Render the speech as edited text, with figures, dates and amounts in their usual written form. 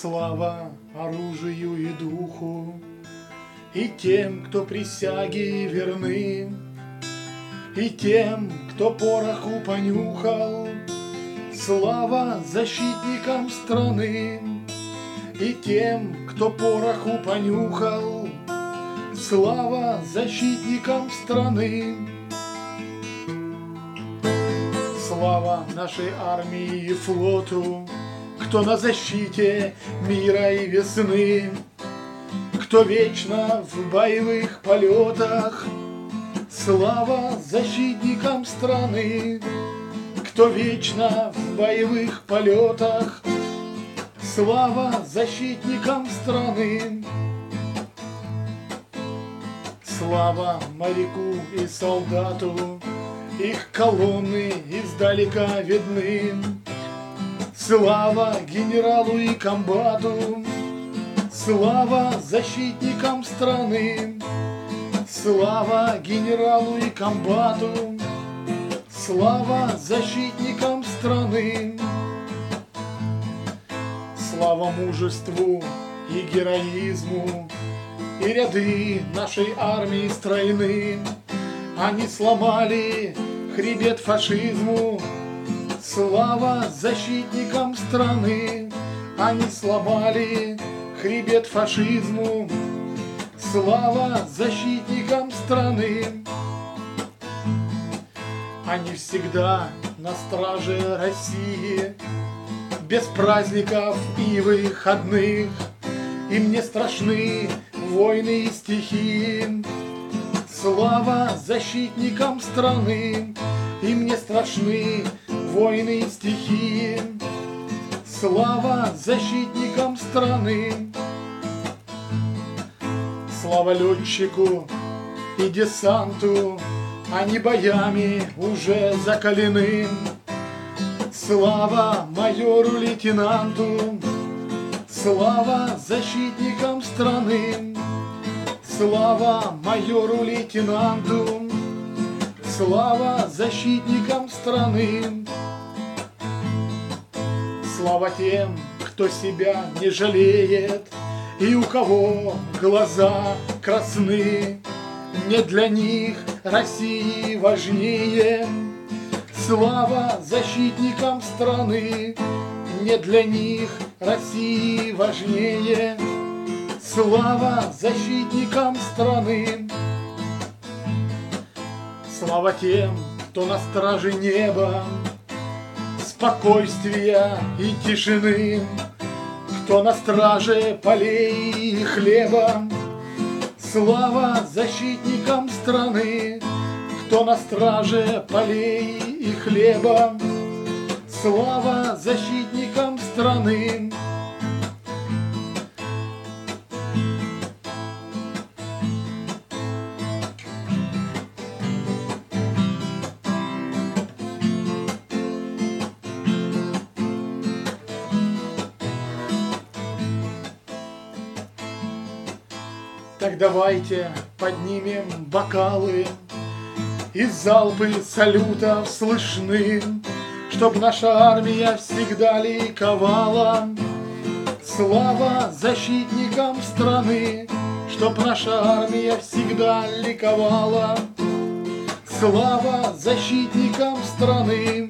Слава оружию и духу, и тем, кто присяге верны, и тем, кто пороху понюхал. Слава защитникам страны, и тем, кто пороху понюхал. Слава защитникам страны. Слава нашей армии и флоту, кто на защите мира и весны, кто вечно в боевых полетах. Слава защитникам страны, кто вечно в боевых полетах. Слава защитникам страны. Слава моряку и солдату, их колонны издалека видны. Слава генералу и комбату, слава защитникам страны. Слава генералу и комбату, слава защитникам страны. Слава мужеству и героизму, и ряды нашей армии стройны. Они сломали хребет фашизму. Слава защитникам страны. Они сломали хребет фашизму. Слава защитникам страны. Они всегда на страже России, без праздников и выходных. Им не страшны войны и стихии. Слава защитникам страны. Им не страшны войны и стихии. Слава защитникам страны. Слава летчику и десанту, они боями уже закалены. Слава майору-лейтенанту, слава защитникам страны. Слава майору-лейтенанту, слава защитникам страны. Слава тем, кто себя не жалеет, и у кого глаза красны. Не для них России важнее. Слава защитникам страны. Не для них России важнее. Слава защитникам страны. Слава тем, кто на страже неба, спокойствия и тишины, кто на страже полей и хлеба. Слава защитникам страны, кто на страже полей и хлеба. Слава защитникам страны. Так давайте поднимем бокалы, и залпы салютов слышны, чтоб наша армия всегда ликовала. Слава защитникам страны, чтоб наша армия всегда ликовала. Слава защитникам страны.